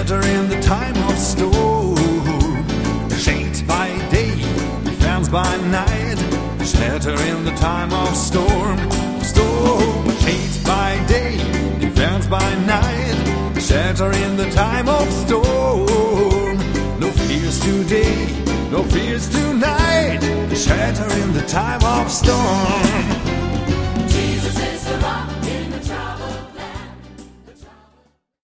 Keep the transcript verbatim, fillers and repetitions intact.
shelter in the time of storm. Shade by day, defense by night, shelter in the time of storm. Storm, shade by day, defense by night, shelter in the time of storm. No fears today, no fears tonight, shelter in the time of storm.